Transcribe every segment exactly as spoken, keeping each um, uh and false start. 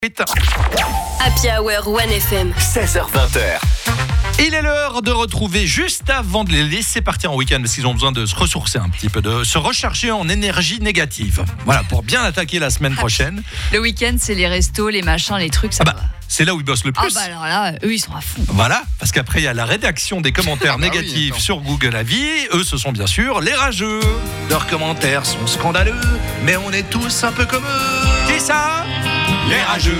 Happy Hour One F M. seize heures vingt. Il est l'heure de retrouver, juste avant de les laisser partir en week-end, parce qu'ils ont besoin de se ressourcer un petit peu, de se recharger en énergie négative. Voilà, pour bien attaquer la semaine prochaine. Le week-end, c'est les restos, les machins, les trucs, ça Ah bah, va. c'est là où ils bossent le Ah plus. bah alors là, eux, ils sont à fond. Voilà, parce qu'après, il y a la rédaction des commentaires Ah bah oui, négatifs attends. sur Google Avis. Eux, ce sont bien sûr les rageux. Leurs commentaires sont scandaleux, mais on est tous un peu comme eux. Qui ça ? Les rageux.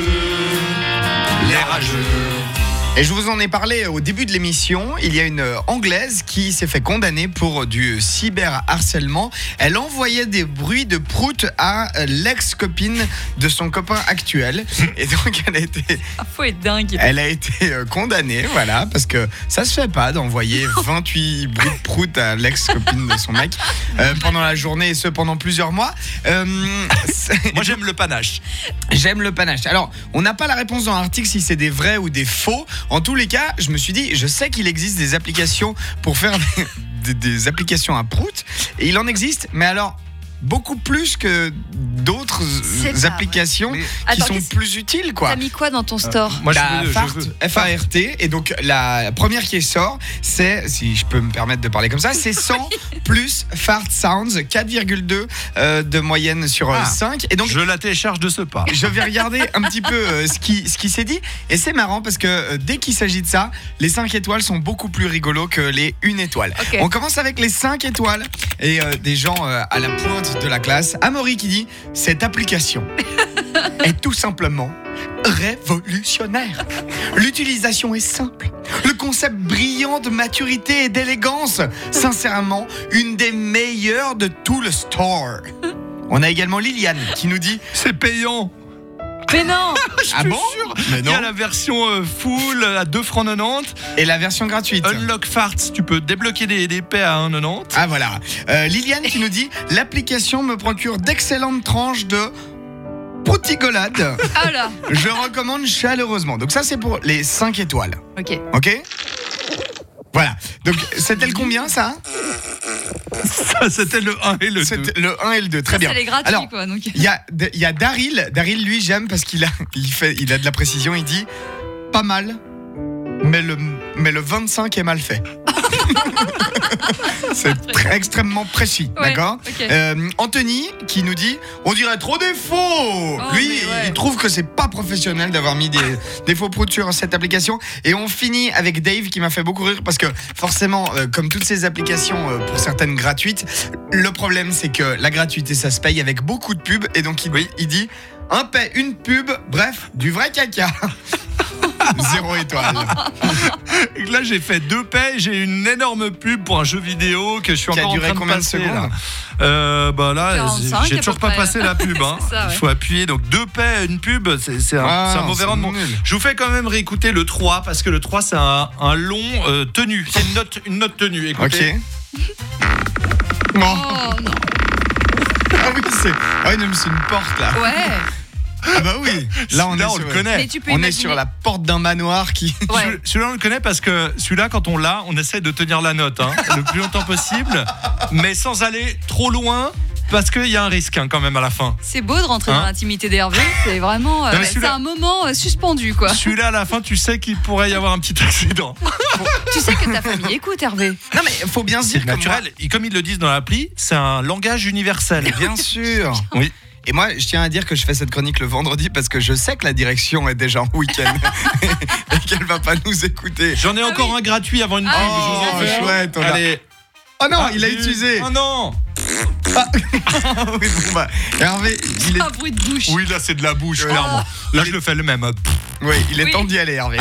Les rageux. Et je vous en ai parlé au début de l'émission. Il y a une Anglaise qui s'est fait condamner pour du cyberharcèlement. Elle envoyait des bruits de prout à l'ex-copine de son copain actuel. Et donc, elle a été, Ah, faut être dingue. elle a été condamnée, voilà, parce que ça se fait pas d'envoyer vingt-huit bruits de prout à l'ex-copine de son mec euh, pendant la journée, et ce pendant plusieurs mois. Euh, c'est- Moi, j'aime le panache. J'aime le panache. Alors, on n'a pas la réponse dans l'article si c'est des vrais ou des faux. En tous les cas, je me suis dit, je sais qu'il existe des applications pour faire des, des- des applications à prout. Et il en existe, mais alors beaucoup plus que d'autres C'est pas applications vrai. qui Attends, sont qu'est-ce- plus utiles, quoi. T'as mis quoi dans ton store Moi, La je veux, je Fart, veux. F A R T, et donc la première qui sort, c'est, si je peux me permettre de parler comme ça, c'est cent plus Fart Sounds, quatre virgule deux euh, de moyenne sur euh, Ah. cinq. Et donc, Je la télécharge de ce pas. je vais regarder un petit peu euh, ce qui, ce qui s'est dit. Et c'est marrant parce que euh, dès qu'il s'agit de ça, les cinq étoiles sont beaucoup plus rigolos que les une étoile. Ok. On commence avec les cinq étoiles et euh, des gens euh, à la pointe de la classe. Amaury qui dit « Cette application est tout simplement révolutionnaire. L'utilisation est simple. Le concept brillant de maturité et d'élégance. Sincèrement, une des meilleures de tout le store. » On a également Liliane qui nous dit C'est payant. Mais non. Je Ah te bon jure. Mais Il y non. a la version euh, full à deux francs quatre-vingt-dix. Et la version gratuite. Unlock Farts, tu peux débloquer des, des paix à un euro quatre-vingt-dix. Ah voilà. Euh, Liliane qui nous dit l'application me procure d'excellentes tranches de proutigolade. Ah là. Je recommande chaleureusement. Donc ça c'est pour les cinq étoiles. Ok. Ok. Voilà. Donc c'était le combien ça? Ça, c'était le un et le deux. C'était le un et le deux. Très bien. Ça, c'est les gratuits, Alors, quoi. Donc. il y a, il y a Daryl. Daryl, lui, j'aime parce qu'il a, il fait, il a de la précision. Il dit pas mal, mais le, mais le vingt-cinq est mal fait. C'est très, extrêmement précis, Ouais, d'accord. ok. Euh, Anthony qui nous dit on dirait trop des faux. Lui, mais ouais. il trouve que c'est pas professionnel d'avoir mis des, des faux proutes sur cette application. Et on finit avec Dave qui m'a fait beaucoup rire parce que forcément, euh, comme toutes ces applications, euh, pour certaines gratuites, le problème c'est que la gratuité ça se paye avec beaucoup de pubs et donc il, Oui. il dit un paie, une pub, bref, du vrai caca. Zéro étoile. Et là, j'ai fait deux paix, j'ai une énorme pub pour un jeu vidéo que je suis Qui a encore en duré train de combien de passer. secondes là. Euh, bah là, quarante-cinq j'ai à toujours peu pas près. passé la pub. Hein. C'est ça, ouais. Il faut appuyer. Donc deux paix, une pub, c'est, c'est, un, Ah, c'est un mauvais c'est rendement. nul. Je vous fais quand même réécouter le trois parce que le trois, c'est un, un long euh, tenu. C'est une note, une note tenue. Écoutez. Ok. Non. Oh non. Ah oui, c'est. Ah oui, non, mais c'est une porte là. Ouais. Ah bah oui. Là, on, Là, est, on sur, le connaît. Mais tu peux on est imaginer. sur la porte d'un manoir qui. Ouais. Celui- Celui-là, on le connaît parce que celui-là, quand on l'a, on essaie de tenir la note hein, le plus longtemps possible, mais sans aller trop loin, parce qu'il y a un risque hein, quand même à la fin. C'est beau de rentrer Hein dans l'intimité d'Hervé. C'est vraiment. euh, Non, mais c'est celui-là- un moment euh, suspendu, quoi. Celui-là, à la fin, tu sais qu'il pourrait y avoir un petit accident. Tu sais que ta famille écoute, Hervé. Non, mais faut bien se C'est dire que naturel. Et comme ils le disent dans l'appli, c'est un langage universel. moi- Bien sûr. Oui. Et moi, je tiens à dire que je fais cette chronique le vendredi parce que je sais que la direction est déjà en week-end et qu'elle va pas nous écouter. J'en ai encore oui. un gratuit avant une pub. Ah, je vous en oui, fais un. chouette, on a- Allez. Oh non, Ah, il a j'ai- utilisé. Oh non. Ah oui, bon, bah, Hervé, il est. Un bruit de bouche. Oui, là, c'est de la bouche, Ouais. clairement. Là, je le fais le même. Oui, il est Oui. temps d'y aller, Hervé.